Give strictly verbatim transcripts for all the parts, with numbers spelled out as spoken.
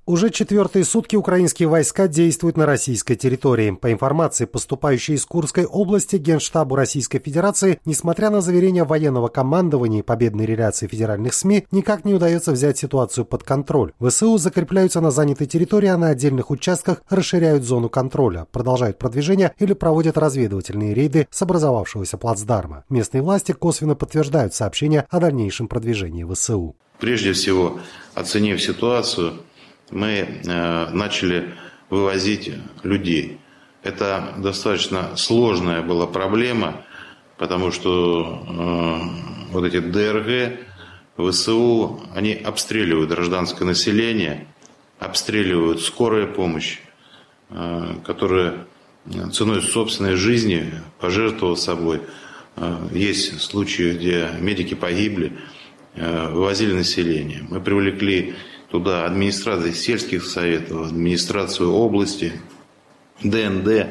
Уже четвертые сутки украинские войска действуют на российской территории. По информации, поступающей из Курской области Генштабу Российской Федерации, несмотря на заверения военного командования и победной реляции федеральных СМИ, никак не удается взять ситуацию под контроль. ВСУ закрепляются на занятой территории, а на отдельных участках расширяют зону контроля, продолжают продвижение или проводят разведывательные рейды с образовавшегося плацдарма. Местные власти косвенно подтверждают сообщения о дальнейшем продвижении ВСУ. Прежде всего, оценив ситуацию, мы э, начали вывозить людей. Это достаточно сложная была проблема, потому что э, вот эти ДРГ, ВСУ, они обстреливают гражданское население, обстреливают скорая помощь, э, которая ценой собственной жизни пожертвовала собой. Э, есть случаи, где медики погибли, э, вывозили население. Мы привлекли туда администрации сельских советов, администрацию области, ДНД.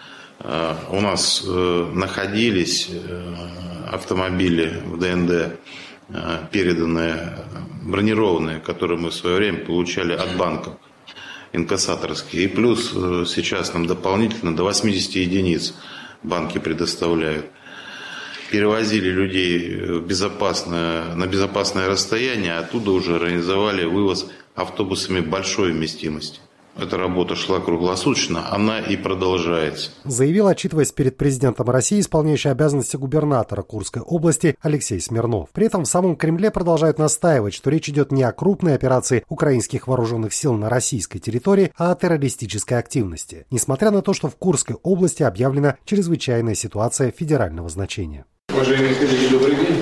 У нас находились автомобили в ДНД, переданные, бронированные, которые мы в свое время получали от банков, инкассаторские. И плюс сейчас нам дополнительно до восьмидесяти единиц банки предоставляют. Перевозили людей в безопасное, на безопасное расстояние, оттуда уже организовали вывоз автобусами большой вместимости. Эта работа шла круглосуточно, она и продолжается. Заявил, отчитываясь перед президентом России, исполняющий обязанности губернатора Курской области Алексей Смирнов. При этом в самом Кремле продолжают настаивать, что речь идет не о крупной операции украинских вооруженных сил на российской территории, а о террористической активности. Несмотря на то, что в Курской области объявлена чрезвычайная ситуация федерального значения. Уважаемые коллеги, добрый день.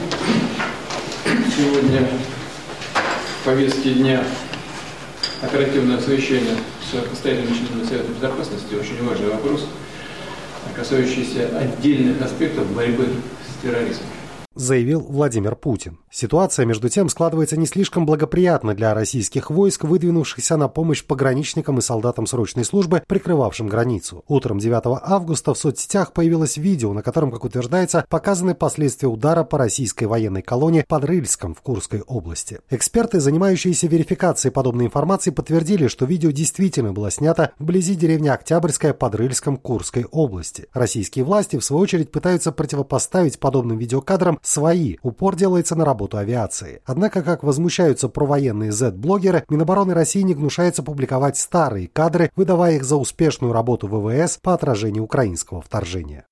Сегодня в повестке дня оперативное совещание с постоянным членом Совета Безопасности. Очень важный вопрос, касающийся отдельных аспектов борьбы с терроризмом. Заявил Владимир Путин. Ситуация, между тем, складывается не слишком благоприятно для российских войск, выдвинувшихся на помощь пограничникам и солдатам срочной службы, прикрывавшим границу. Утром девятого августа в соцсетях появилось видео, на котором, как утверждается, показаны последствия удара по российской военной колонне под Рыльском в Курской области. Эксперты, занимающиеся верификацией подобной информации, подтвердили, что видео действительно было снято вблизи деревни Октябрьская под Рыльском Курской области. Российские власти, в свою очередь, пытаются противопоставить подобным видеокадрам свои. Упор делается на работу авиации. Однако, как возмущаются провоенные зет-блогеры, Минобороны России не гнушается публиковать старые кадры, выдавая их за успешную работу ВВС по отражению украинского вторжения.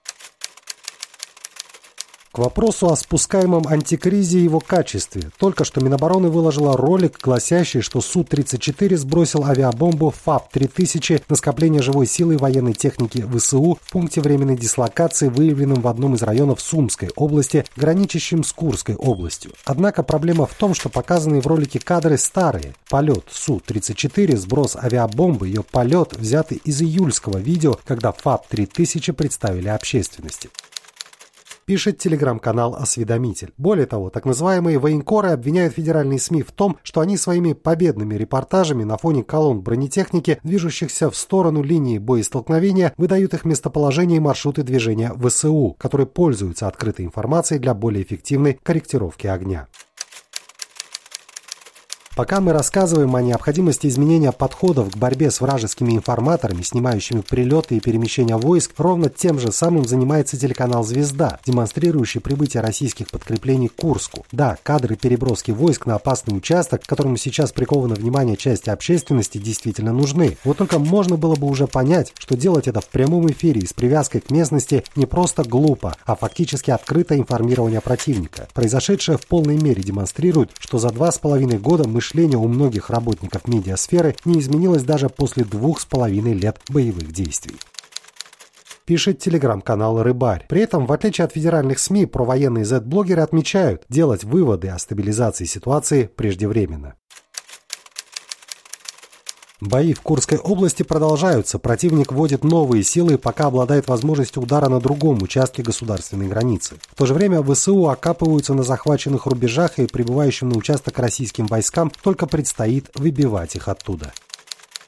К вопросу о спускаемом антикризе и его качестве. Только что Минобороны выложила ролик, гласящий, что Су тридцать четыре сбросил авиабомбу ФАП три тысячи на скопление живой силы и военной техники ВСУ в пункте временной дислокации, выявленном в одном из районов Сумской области, граничащем с Курской областью. Однако проблема в том, что показанные в ролике кадры старые. Полет Су тридцать четыре, сброс авиабомбы, ее полет взяты из июльского видео, когда ФАП три тысячи представили общественности. Пишет телеграм-канал «Осведомитель». Более того, так называемые военкоры обвиняют федеральные СМИ в том, что они своими победными репортажами на фоне колонн бронетехники, движущихся в сторону линии боестолкновения, выдают их местоположение и маршруты движения ВСУ, которые пользуются открытой информацией для более эффективной корректировки огня. Пока мы рассказываем о необходимости изменения подходов к борьбе с вражескими информаторами, снимающими прилеты и перемещения войск, ровно тем же самым занимается телеканал «Звезда», демонстрирующий прибытие российских подкреплений к Курску. Да, кадры переброски войск на опасный участок, к которому сейчас приковано внимание части общественности, действительно нужны. Вот только можно было бы уже понять, что делать это в прямом эфире и с привязкой к местности не просто глупо, а фактически открытое информирование противника. Произошедшее в полной мере демонстрирует, что за два с половиной года мы Мышление у многих работников медиасферы не изменилось даже после двух с половиной лет боевых действий. Пишет телеграм-канал «Рыбарь». При этом, в отличие от федеральных СМИ, провоенные зет-блогеры отмечают, делать выводы о стабилизации ситуации преждевременно. Бои в Курской области продолжаются. Противник вводит новые силы, пока обладает возможностью удара на другом участке государственной границы. В то же время ВСУ окапываются на захваченных рубежах, и прибывающим на участок российским войскам только предстоит выбивать их оттуда.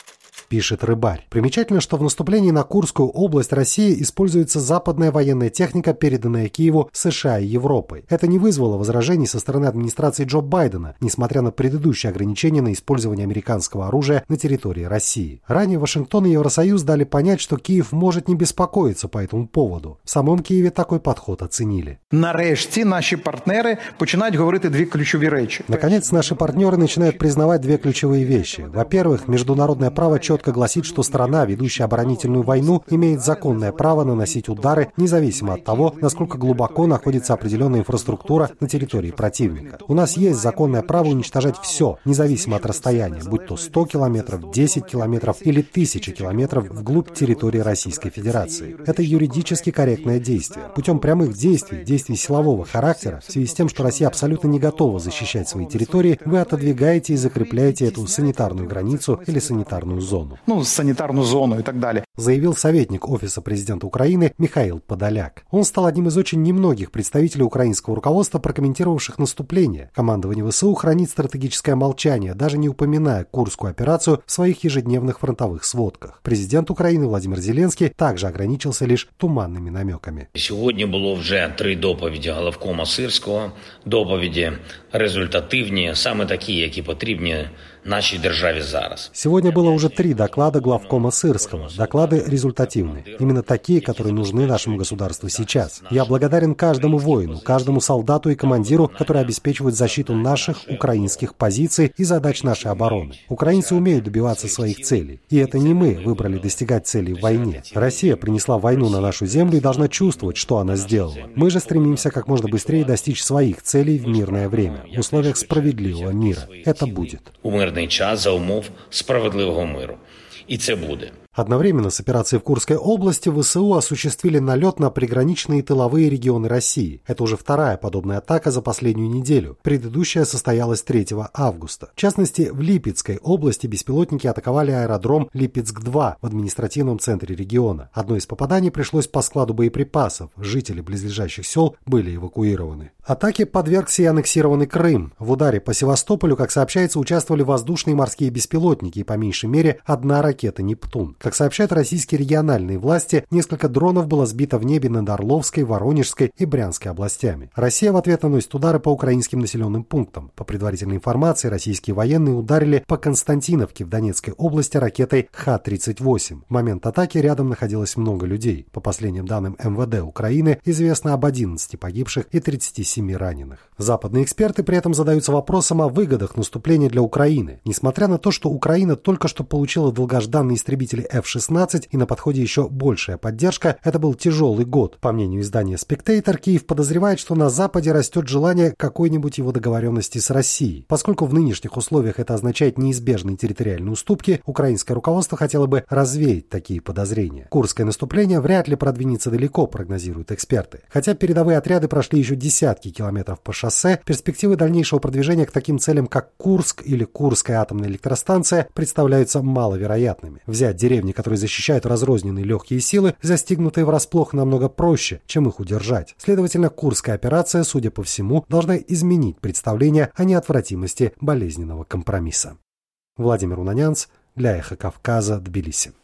пишет Рыбарь. Примечательно, что в наступлении на Курскую область России используется западная военная техника, переданная Киеву США и Европой. Это не вызвало возражений со стороны администрации Джо Байдена, несмотря на предыдущие ограничения на использование американского оружия на территории России. Ранее Вашингтон и Евросоюз дали понять, что Киев может не беспокоиться по этому поводу. В самом Киеве такой подход оценили. Нарешті наші партнери починають говорити дві ключові речі. Наконец, наши партнеры начинают признавать две ключевые вещи. Во-первых, международное право четко гласит, что страна, ведущая оборонительную войну, имеет законное право наносить удары, независимо от того, насколько глубоко находится определенная инфраструктура на территории противника. У нас есть законное право уничтожать все, независимо от расстояния, будь то сто километров, десять километров или тысячи километров вглубь территории Российской Федерации. Это юридически корректное действие. Путем прямых действий, действий силового характера, в связи с тем, что Россия абсолютно не готова защищать свои территории, вы отодвигаете и закрепляете эту санитарную границу или санитарную зону. Ну, санитарную зону и так далее. Заявил советник Офиса президента Украины Михаил Подоляк. Он стал одним из очень немногих представителей украинского руководства, прокомментировавших наступление. Командование ВСУ хранит стратегическое молчание, даже не упоминая Курскую операцию в своих ежедневных фронтовых сводках. Президент Украины Владимир Зеленский также ограничился лишь туманными намеками. Сьогодні було вже три доповіді главкома Сирського, доповіді результативні, саме такі, які потрібні нашей державе зараз. Сегодня было уже три доклада главкома Сырского. Доклады результативные. Именно такие, которые нужны нашему государству сейчас. Я благодарен каждому воину, каждому солдату и командиру, которые обеспечивают защиту наших украинских позиций и задач нашей обороны. Украинцы умеют добиваться своих целей. И это не мы выбрали достигать целей в войне. Россия принесла войну на нашу землю и должна чувствовать, что она сделала. Мы же стремимся как можно быстрее достичь своих целей в мирное время, в условиях справедливого мира. Это будет. Час за умов справедливого миру. І це буде. Одновременно с операцией в Курской области ВСУ осуществили налет на приграничные тыловые регионы России. Это уже вторая подобная атака за последнюю неделю. Предыдущая состоялась третьего августа. В частности, в Липецкой области беспилотники атаковали аэродром Липецк-два в административном центре региона. Одно из попаданий пришлось по складу боеприпасов. Жители близлежащих сел были эвакуированы. Атаке подвергся и аннексированный Крым. В ударе по Севастополю, как сообщается, участвовали воздушные и морские беспилотники и по меньшей мере одна ракета «Нептун». Как сообщают российские региональные власти, несколько дронов было сбито в небе над Орловской, Воронежской и Брянской областями. Россия в ответ наносит удары по украинским населенным пунктам. По предварительной информации, российские военные ударили по Константиновке в Донецкой области ракетой Х тридцать восемь. В момент атаки рядом находилось много людей. По последним данным эм вэ дэ Украины, известно об одиннадцати погибших и тридцати семи раненых. Западные эксперты при этом задаются вопросом о выгодах наступления для Украины. Несмотря на то, что Украина только что получила долгожданные истребители эф шестнадцать и на подходе еще большая поддержка, это был тяжелый год. По мнению издания Spectator, Киев подозревает, что на Западе растет желание какой-нибудь его договоренности с Россией. Поскольку в нынешних условиях это означает неизбежные территориальные уступки, украинское руководство хотело бы развеять такие подозрения. Курское наступление вряд ли продвинется далеко, прогнозируют эксперты. Хотя передовые отряды прошли еще десятки километров по шоссе, перспективы дальнейшего продвижения к таким целям, как Курск или Курская атомная электростанция, представляются маловероятными. Взять деревни, которые защищают разрозненные легкие силы, застигнутые врасплох, намного проще, чем их удержать. Следовательно, Курская операция, судя по всему, должна изменить представление о неотвратимости болезненного компромисса. Владимир Унанянц для Эхо Кавказа, Тбилиси.